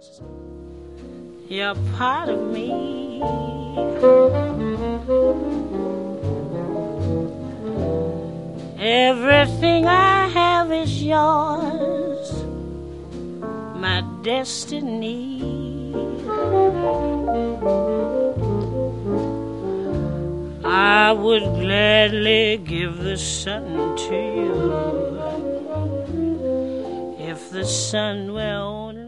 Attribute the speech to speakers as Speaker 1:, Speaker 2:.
Speaker 1: You're part of me. Everything I have is yours, my destiny. I would gladly give the sun to you if the sun were only